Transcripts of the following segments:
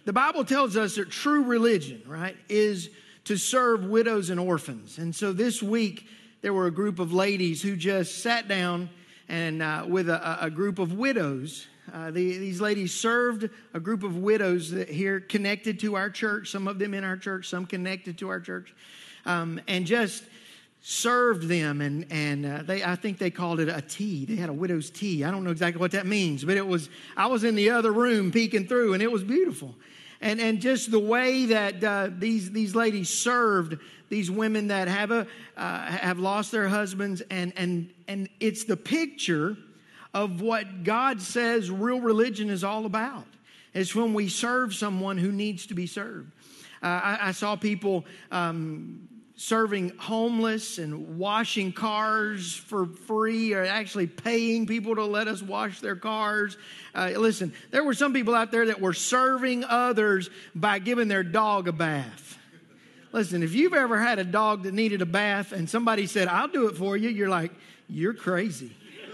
the Bible tells us that true religion, right, is to serve widows and orphans. And so this week, there were a group of ladies who just sat down and with a group of widows. These ladies served a group of widows that here connected to our church, some of them in our church, some connected to our church, and just served them. And I think they called it a tea. They had a widow's tea. I don't know exactly what that means, but I was in the other room peeking through, and it was beautiful. And just the way that these ladies served these women that have lost their husbands, and it's the picture of what God says real religion is all about. It's when we serve someone who needs to be served. I saw people serving homeless and washing cars for free, or actually paying people to let us wash their cars. Listen, there were some people out there that were serving others by giving their dog a bath. Listen, if you've ever had a dog that needed a bath and somebody said, "I'll do it for you," you're like, "You're crazy.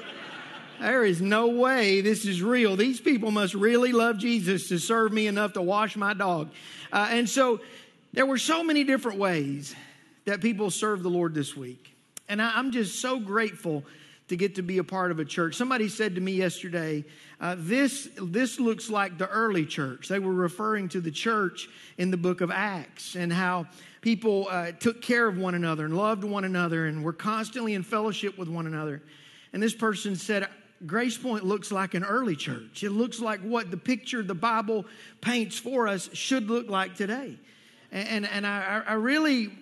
There is no way this is real. These people must really love Jesus to serve me enough to wash my dog." And so there were so many different ways that people served the Lord this week. And I'm just so grateful to get to be a part of a church. Somebody said to me yesterday, this looks like the early church. They were referring to the church in the book of Acts and how people took care of one another and loved one another and were constantly in fellowship with one another. And this person said, Grace Point looks like an early church. It looks like what the picture the Bible paints for us should look like today. And I really,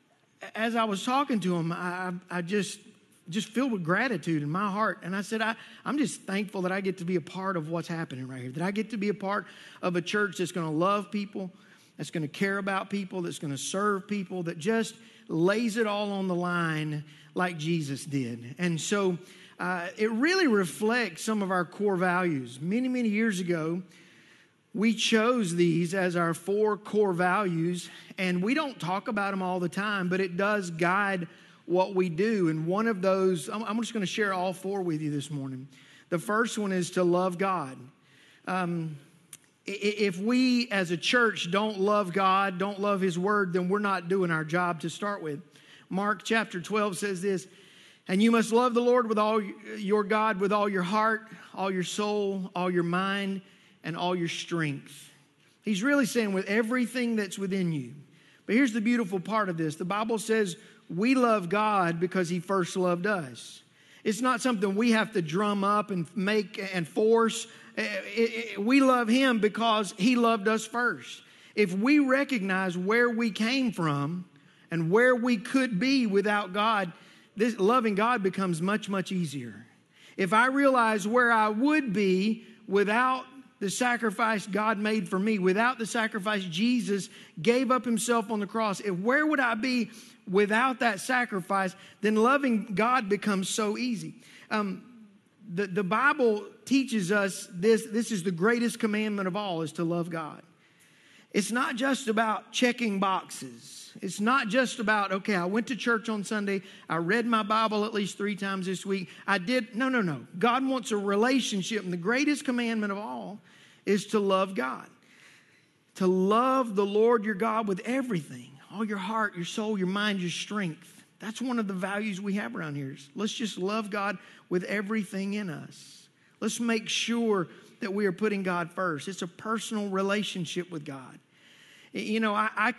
as I was talking to him, I just filled with gratitude in my heart. And I said, I'm just thankful that I get to be a part of what's happening right here, that I get to be a part of a church that's going to love people, that's going to care about people, that's going to serve people, that just lays it all on the line like Jesus did. And so it really reflects some of our core values. Many, many years ago, we chose these as our 4 core values, and we don't talk about them all the time, but it does guide what we do. And one of those, I'm just going to share all 4 with you this morning. The first one is to love God. If we as a church don't love God, don't love His Word, then we're not doing our job to start with. Mark chapter 12 says this, "And you must love the Lord with all your God, with all your heart, all your soul, all your mind, and all your strength." He's really saying with everything that's within you. But here's the beautiful part of this. The Bible says we love God because He first loved us. It's not something we have to drum up and make and force. We love Him because He loved us first. If we recognize where we came from and where we could be without God, this loving God becomes much, much easier. If I realize where I would be without the sacrifice God made for me, without the sacrifice Jesus gave up Himself on the cross, where would I be without that sacrifice? Then loving God becomes so easy. The Bible teaches us this is the greatest commandment of all, is to love God. It's not just about checking boxes. It's not just about, okay, I went to church on Sunday. I read my Bible at least 3 times this week. I did. No. God wants a relationship. And the greatest commandment of all is to love God. To love the Lord your God with everything. All your heart, your soul, your mind, your strength. That's one of the values we have around here. Let's just love God with everything in us. Let's make sure that we are putting God first. It's a personal relationship with God. You know, I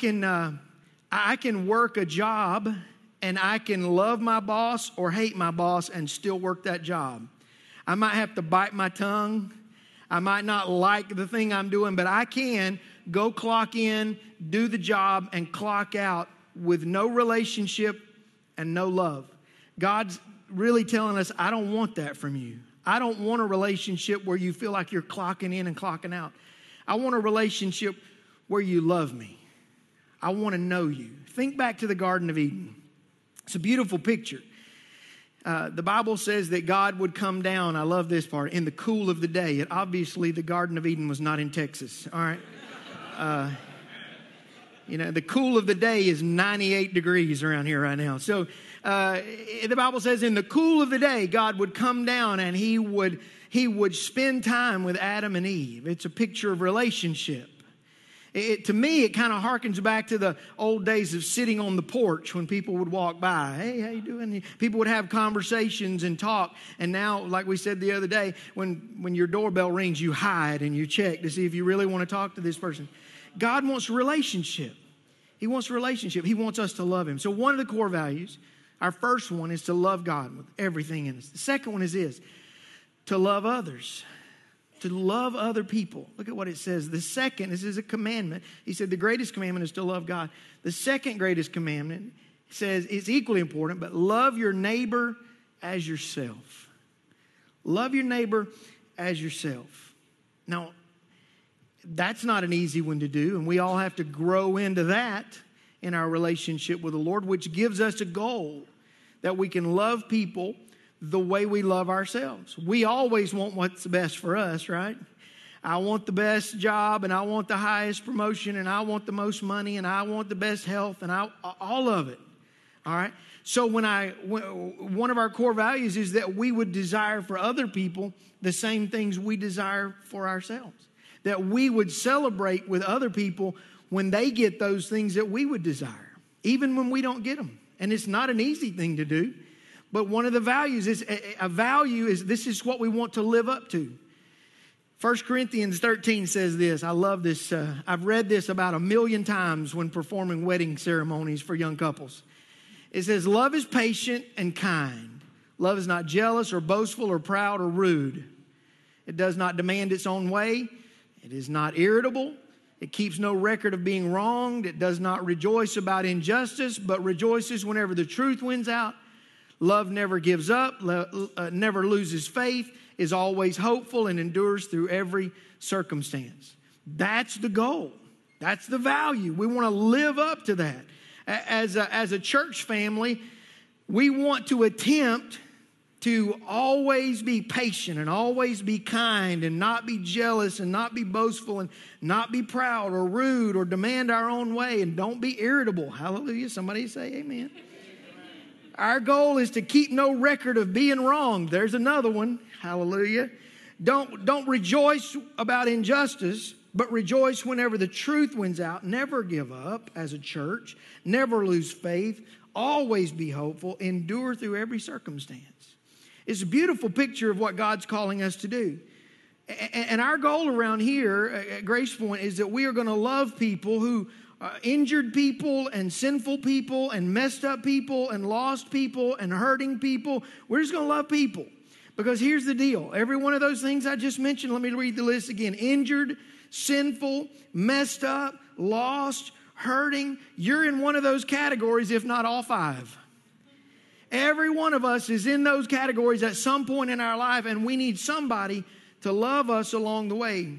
can work a job and I can love my boss or hate my boss and still work that job. I might have to bite my tongue. I might not like the thing I'm doing, but I can go clock in, do the job, and clock out with no relationship and no love. God's really telling us, I don't want that from you. I don't want a relationship where you feel like you're clocking in and clocking out. I want a relationship where you love me. I want to know you. Think back to the Garden of Eden. It's a beautiful picture. The Bible says that God would come down, I love this part, in the cool of the day. And obviously, the Garden of Eden was not in Texas, all right? The cool of the day is 98 degrees around here right now. So the Bible says in the cool of the day, God would come down and He would spend time with Adam and Eve. It's a picture of relationship. To me, it kind of harkens back to the old days of sitting on the porch when people would walk by. Hey, how you doing? People would have conversations and talk. And now, like we said the other day, when your doorbell rings, you hide and you check to see if you really want to talk to this person. God wants relationship. He wants relationship. He wants us to love Him. So one of the core values, our first one, is to love God with everything in us. The second one is this, to love others. To love other people. Look at what it says. The second, this is a commandment. He said the greatest commandment is to love God. The second greatest commandment says it's equally important, but love your neighbor as yourself. Love your neighbor as yourself. Now, that's not an easy one to do, and we all have to grow into that in our relationship with the Lord, which gives us a goal that we can love people the way we love ourselves. We always want what's the best for us, right? I want the best job, and I want the highest promotion, and I want the most money, and I want the best health, and all of it. All right? So one of our core values is that we would desire for other people the same things we desire for ourselves. That we would celebrate with other people when they get those things that we would desire, even when we don't get them. And it's not an easy thing to do. But one of the values is, this is what we want to live up to. 1 Corinthians 13 says this. I love this. I've read this about 1 million times when performing wedding ceremonies for young couples. It says, love is patient and kind. Love is not jealous or boastful or proud or rude. It does not demand its own way. It is not irritable. It keeps no record of being wronged. It does not rejoice about injustice, but rejoices whenever the truth wins out. Love never gives up, never loses faith, is always hopeful, and endures through every circumstance. That's the goal. That's the value. We want to live up to that. As a church family, we want to attempt to always be patient and always be kind and not be jealous and not be boastful and not be proud or rude or demand our own way, and don't be irritable. Hallelujah. Somebody say amen. Our goal is to keep no record of being wrong. There's another one. Hallelujah. Don't rejoice about injustice, but rejoice whenever the truth wins out. Never give up as a church. Never lose faith. Always be hopeful. Endure through every circumstance. It's a beautiful picture of what God's calling us to do. And our goal around here at Grace Point is that we are going to love people who injured people and sinful people and messed up people and lost people and hurting people. We're just going to love people. Because here's the deal. Every one of those things I just mentioned, let me read the list again. Injured, sinful, messed up, lost, hurting. You're in one of those categories, if not all five. Every one of us is in those categories at some point in our life, and we need somebody to love us along the way.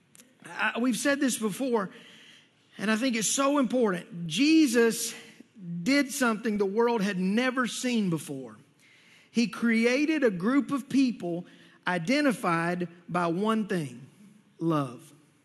We've said this before, and I think it's so important. Jesus did something the world had never seen before. He created a group of people identified by one thing: love.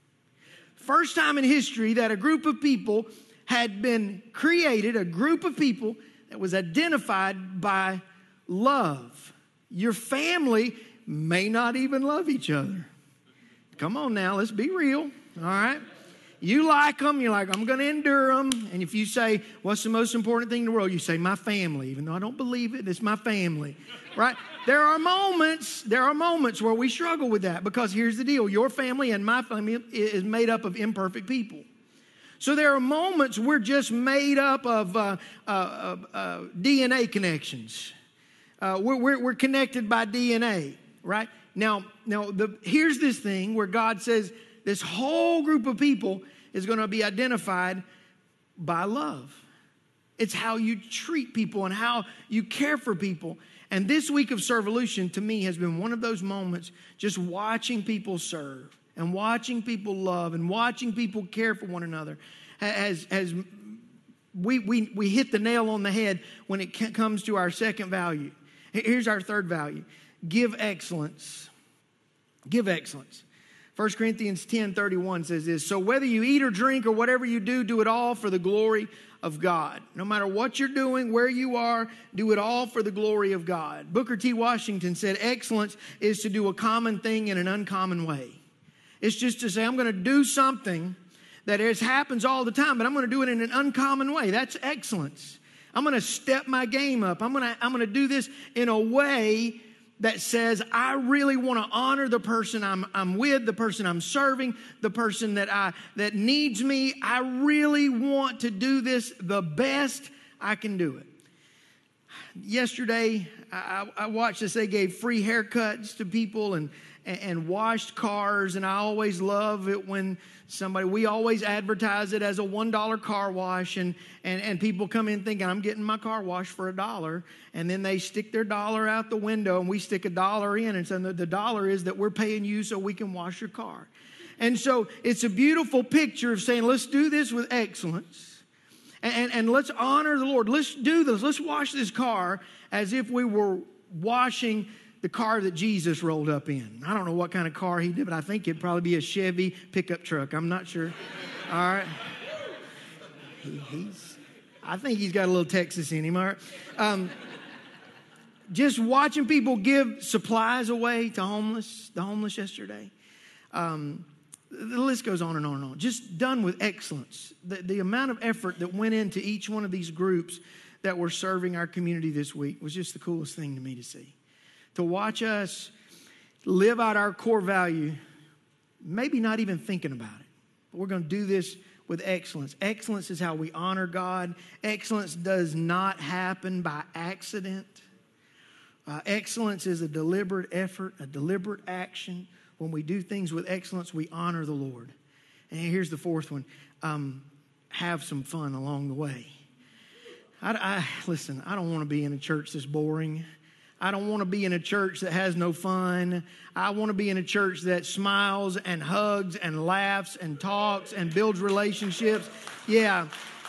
First time in history that a group of people had been created, a group of people that was identified by love. Your family may not even love each other. Come on now, let's be real, all right? You like them, you're like, I'm going to endure them. And if you say, what's the most important thing in the world? You say, my family. Even though I don't believe it, it's my family, right? There are moments where we struggle with that, because here's the deal. Your family and my family is made up of imperfect people. So there are moments we're just made up of DNA connections. We're connected by DNA, right? Now, here's this thing where God says this whole group of people is going to be identified by love. It's how you treat people and how you care for people. And this week of Servolution, to me, has been one of those moments, just watching people serve and watching people love and watching people care for one another. We hit the nail on the head when it comes to our second value. Here's our third value: give excellence. Give excellence. 1 Corinthians 10:31 says this: so whether you eat or drink or whatever you do, do it all for the glory of God. No matter what you're doing, where you are, do it all for the glory of God. Booker T. Washington said excellence is to do a common thing in an uncommon way. It's just to say, I'm going to do something that it happens all the time, but I'm going to do it in an uncommon way. That's excellence. I'm going to step my game up. I'm going to do this in a way that says I really want to honor the person I'm with, the person I'm serving, the person that needs me. I really want to do this the best I can do it. Yesterday, I watched this. They gave free haircuts to people and washed cars, and I always love it when we always advertise it as a $1 car wash, and people come in thinking, I'm getting my car washed for $1, and then they stick their dollar out the window, and we stick $1 in, and so the dollar is that we're paying you so we can wash your car. And so it's a beautiful picture of saying, let's do this with excellence. And let's honor the Lord. Let's do this. Let's wash this car as if we were washing the car that Jesus rolled up in. I don't know what kind of car he did, but I think it'd probably be a Chevy pickup truck. I'm not sure. All right. I think he's got a little Texas in him. All right. Just watching people give supplies away to the homeless yesterday. The list goes on and on and on. Just done with excellence. The amount of effort that went into each one of these groups that were serving our community this week was just the coolest thing to me to see. To watch us live out our core value, maybe not even thinking about it. But we're going to do this with excellence. Excellence is how we honor God. Excellence does not happen by accident. Excellence is a deliberate effort, a deliberate action. When we do things with excellence, we honor the Lord. And here's the fourth one. Have some fun along the way. Listen, I don't want to be in a church that's boring. I don't want to be in a church that has no fun. I want to be in a church that smiles and hugs and laughs and talks and builds relationships. Yeah.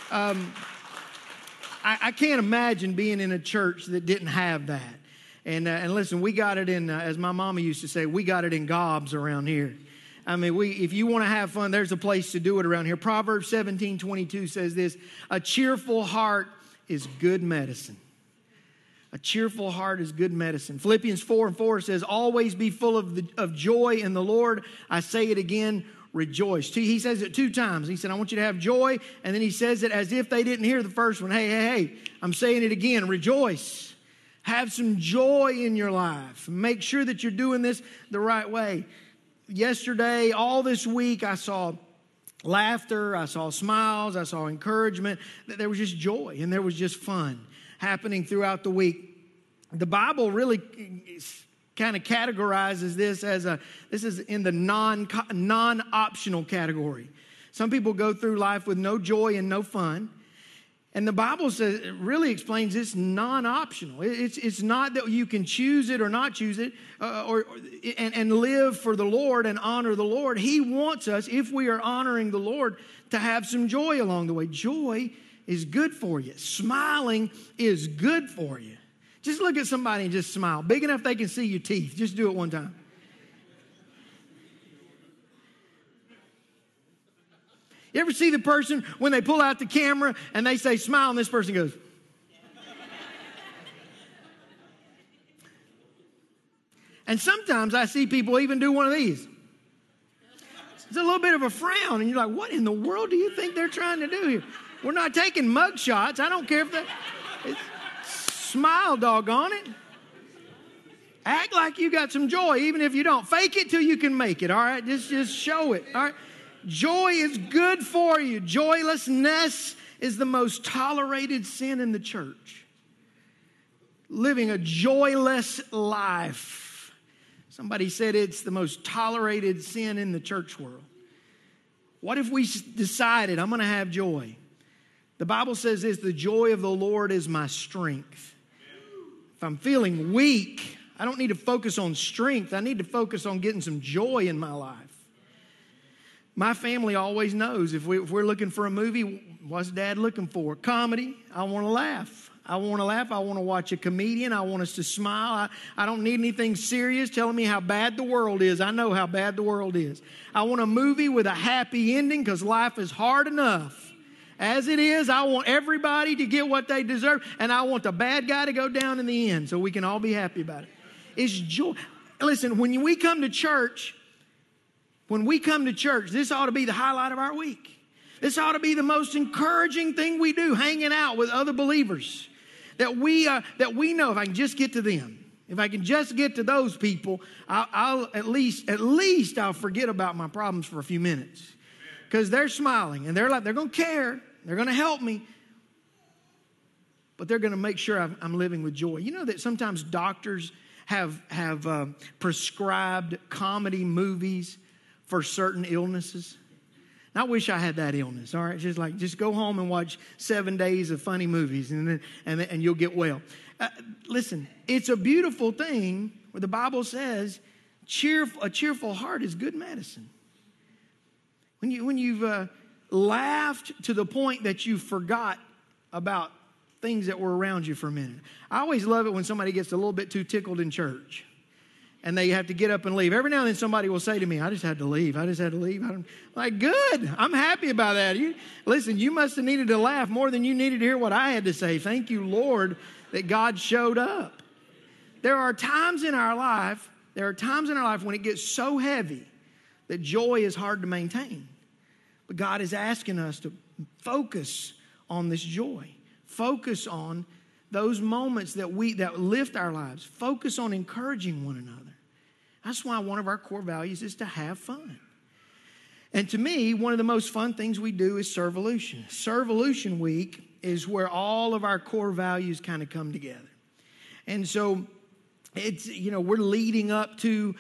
I can't imagine being in a church that didn't have that. And listen, we got it in, as my mama used to say, we got it in gobs around here. I mean, if you want to have fun, there's a place to do it around here. Proverbs 17:22 says this, a cheerful heart is good medicine. A cheerful heart is good medicine. Philippians 4:4 says, always be full of joy in the Lord. I say it again, rejoice. He says it 2 times. He said, I want you to have joy. And then he says it as if they didn't hear the first one. Hey, I'm saying it again, rejoice. Have some joy in your life. Make sure that you're doing this the right way. Yesterday, all this week, I saw laughter, I saw smiles, I saw encouragement. There was just joy and there was just fun happening throughout the week. The Bible really kind of categorizes this as this is in the non-optional category. Some people go through life with no joy and no fun. And the Bible says, it really explains it's non-optional. It's not that you can choose it or not choose it and live for the Lord and honor the Lord. He wants us, if we are honoring the Lord, to have some joy along the way. Joy is good for you. Smiling is good for you. Just look at somebody and just smile. Big enough they can see your teeth. Just do it one time. You ever see the person when they pull out the camera and they say smile and this person goes. And sometimes I see people even do one of these. It's a little bit of a frown and you're like, what in the world do you think they're trying to do here? We're not taking mug shots. I don't care if smile, doggone it. Act like you got some joy even if you don't. Fake it till you can make it, all right? Just show it, all right? Joy is good for you. Joylessness is the most tolerated sin in the church. Living a joyless life. Somebody said it's the most tolerated sin in the church world. What if we decided I'm going to have joy? The Bible says this, the joy of the Lord is my strength. If I'm feeling weak, I don't need to focus on strength. I need to focus on getting some joy in my life. My family always knows if we're looking for a movie, what's Dad looking for? Comedy. I want to laugh. I want to watch a comedian. I want us to smile. I don't need anything serious telling me how bad the world is. I know how bad the world is. I want a movie with a happy ending because life is hard enough. As it is, I want everybody to get what they deserve, and I want the bad guy to go down in the end so we can all be happy about it. It's joy. Listen, when we come to church, this ought to be the highlight of our week. This ought to be the most encouraging thing we do, hanging out with other believers. That we know if I can just get to them, if I can just get to those people, I'll at least I'll forget about my problems for a few minutes. Because they're smiling and they're going to care. They're going to help me. But they're going to make sure I'm living with joy. You know that sometimes doctors have prescribed comedy movies for certain illnesses. And I wish I had that illness. All right, just go home and watch 7 days of funny movies, and you'll get well. Listen, it's a beautiful thing where the Bible says, a cheerful heart is good medicine. When you've laughed to the point that you forgot about things that were around you for a minute. I always love it when somebody gets a little bit too tickled in church and they have to get up and leave. Every now and then somebody will say to me, I just had to leave. I'm like, good. I'm happy about that. Listen, you must have needed to laugh more than you needed to hear what I had to say. Thank you, Lord, that God showed up. There are times in our life when it gets so heavy that joy is hard to maintain. But God is asking us to focus on this joy. Focus on those moments that lift our lives. Focus on encouraging one another. That's why one of our core values is to have fun. And to me, one of the most fun things we do is Servolution. Servolution week is where all of our core values kind of come together. And so it's, we're leading up to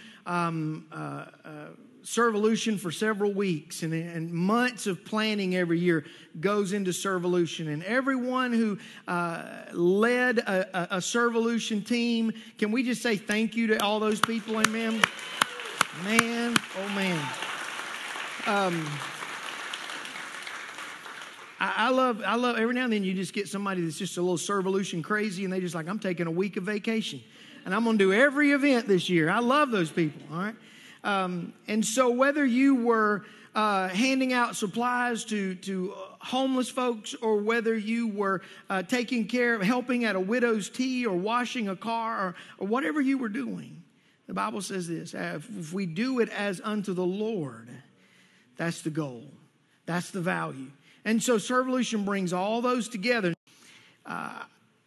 Servolution for several weeks, and months of planning every year goes into Servolution. And everyone who led a Servolution team, can we just say thank you to all those people? Amen. Man, oh man. I love every now and then you just get somebody that's just a little Servolution crazy, and they just like, I'm taking a week of vacation and I'm going to do every event this year. I love those people. All right. And so whether you were handing out supplies to homeless folks, or whether you were taking care of, helping at a widow's tea, or washing a car, or whatever you were doing, the Bible says this: if we do it as unto the Lord, that's the goal. That's the value. And so Servolution brings all those together. Our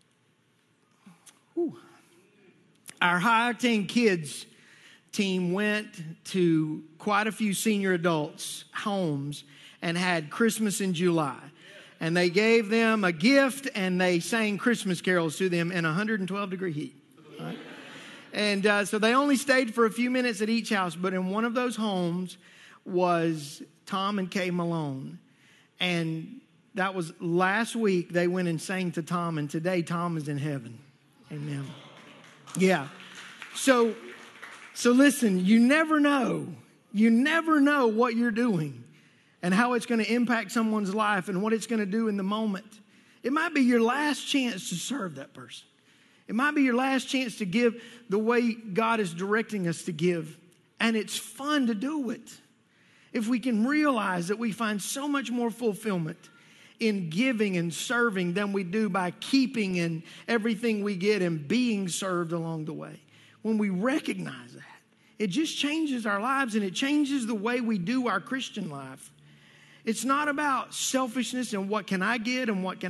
High Octane Kids team went to quite a few senior adults' homes and had Christmas in July. And they gave them a gift, and they sang Christmas carols to them in 112-degree heat. Right? And so they only stayed for a few minutes at each house, but in one of those homes was Tom and Kay Malone. And that was last week. They went and sang to Tom, and today Tom is in heaven. Amen. Yeah. So listen, you never know. You never know what you're doing and how it's going to impact someone's life and what it's going to do in the moment. It might be your last chance to serve that person. It might be your last chance to give the way God is directing us to give. And it's fun to do it. If we can realize that we find so much more fulfillment in giving and serving than we do by keeping in everything we get and being served along the way. When we recognize that, it just changes our lives, and it changes the way we do our Christian life. It's not about selfishness and what can I get and what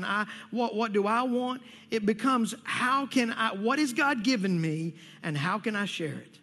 do I want. It becomes what has God given me, and how can I share it?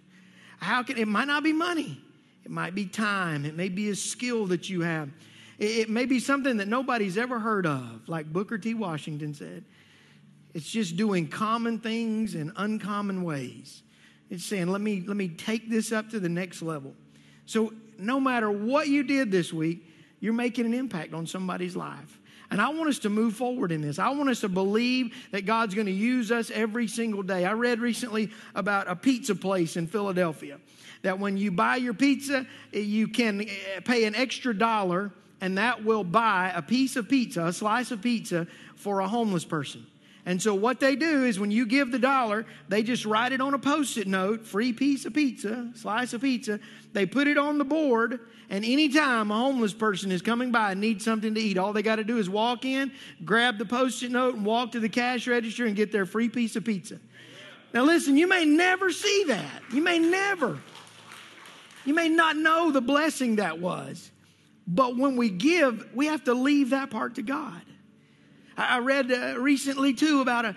It might not be money. It might be time. It may be a skill that you have. It may be something that nobody's ever heard of, like Booker T. Washington said. It's just doing common things in uncommon ways. It's saying, let me take this up to the next level. So no matter what you did this week, you're making an impact on somebody's life. And I want us to move forward in this. I want us to believe that God's going to use us every single day. I read recently about a pizza place in Philadelphia, that when you buy your pizza, you can pay an extra $1, and that will buy a piece of pizza, a slice of pizza, for a homeless person. And so what they do is when you give the $1, they just write it on a Post-it note, free piece of pizza, slice of pizza. They put it on the board, and anytime a homeless person is coming by and needs something to eat, all they got to do is walk in, grab the Post-it note, and walk to the cash register and get their free piece of pizza. Now listen, you may never see that. You may not know the blessing that was. But when we give, we have to leave that part to God. I read recently, too, about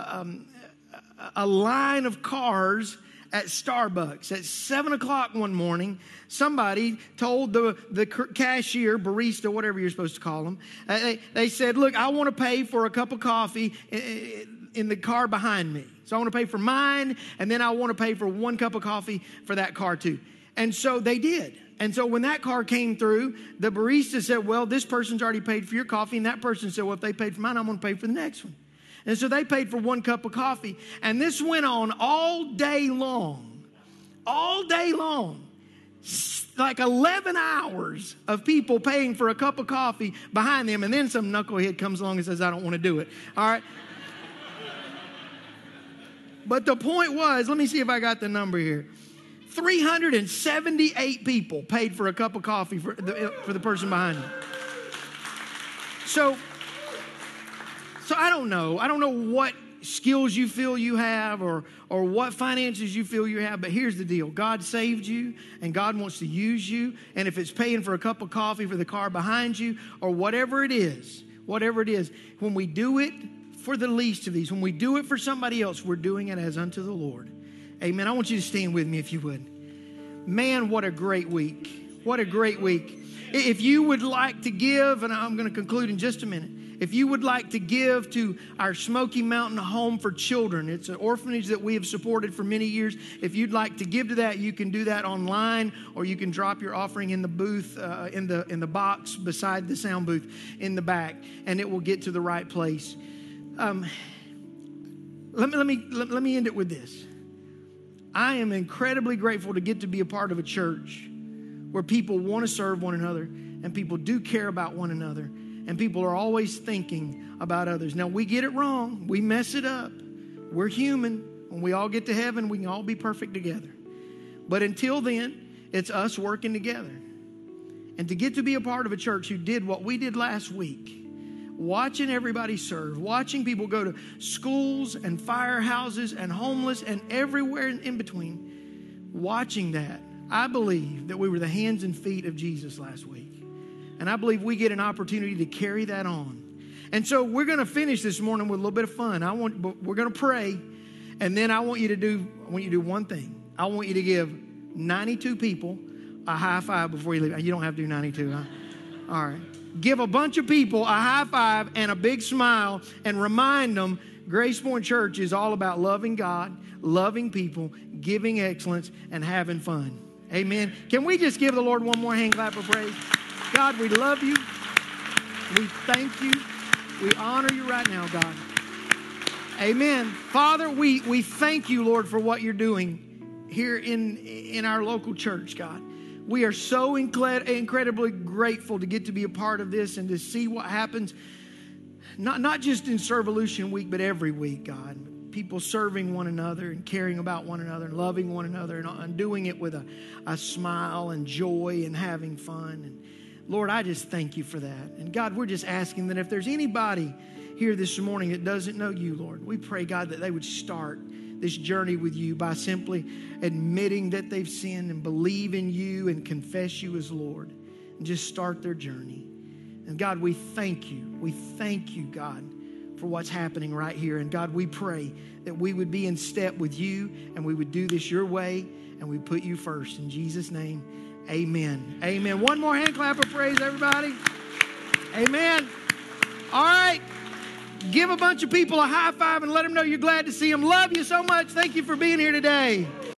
a line of cars at Starbucks. At 7 o'clock one morning, somebody told the cashier, barista, whatever you're supposed to call them, they said, look, I want to pay for a cup of coffee in the car behind me. So I want to pay for mine, and then I want to pay for one cup of coffee for that car too. And so they did. And so when that car came through, the barista said, well, this person's already paid for your coffee. And that person said, well, if they paid for mine, I'm going to pay for the next one. And so they paid for one cup of coffee. And this went on all day long. All day long. Like 11 hours of people paying for a cup of coffee behind them. And then some knucklehead comes along and says, I don't want to do it. All right. But the point was, let me see if I got the number here. 378 people paid for a cup of coffee for the person behind them. So I don't know. I don't know what skills you feel you have or what finances you feel you have, but here's the deal. God saved you, and God wants to use you. And if it's paying for a cup of coffee for the car behind you or whatever it is, when we do it for the least of these, when we do it for somebody else, we're doing it as unto the Lord. Amen. I want you to stand with me if you would. Man, what a great week. What a great week. If you would like to give, and I'm going to conclude in just a minute. If you would like to give to our Smoky Mountain Home for Children, it's an orphanage that we have supported for many years. If you'd like to give to that, you can do that online, or you can drop your offering in the booth, in the box beside the sound booth in the back, and it will get to the right place. Let me end it with this. I am incredibly grateful to get to be a part of a church where people want to serve one another, and people do care about one another, and people are always thinking about others. Now, we get it wrong. We mess it up. We're human. When we all get to heaven, we can all be perfect together. But until then, it's us working together. And to get to be a part of a church who did what we did last week, watching everybody serve, watching people go to schools and firehouses and homeless and everywhere in between, watching that, I believe that we were the hands and feet of Jesus last week. And I believe we get an opportunity to carry that on. And so we're going to finish this morning with a little bit of fun. We're going to pray, and then I want you to do one thing. I want you to give 92 people a high five before you leave. You don't have to do 92, huh? All right. Give a bunch of people a high five and a big smile, and remind them Grace Point Church is all about loving God, loving people, giving excellence, and having fun. Amen. Can we just give the Lord one more hand clap of praise? God, we love you. We thank you. We honor you right now, God. Amen. Father, we thank you, Lord, for what you're doing here in our local church, God. We are so incredibly grateful to get to be a part of this and to see what happens, not just in Servolution Week, but every week, God. People serving one another and caring about one another and loving one another and doing it with a smile and joy and having fun. And Lord, I just thank you for that. And God, we're just asking that if there's anybody here this morning that doesn't know you, Lord, we pray, God, that they would start this journey with you by simply admitting that they've sinned and believe in you and confess you as Lord and just start their journey. And God, we thank you. We thank you, God, for what's happening right here. And God, we pray that we would be in step with you and we would do this your way and we put you first. In Jesus' name, amen. Amen. One more hand clap of praise, everybody. Amen. All right. Give a bunch of people a high five and let them know you're glad to see them. Love you so much. Thank you for being here today.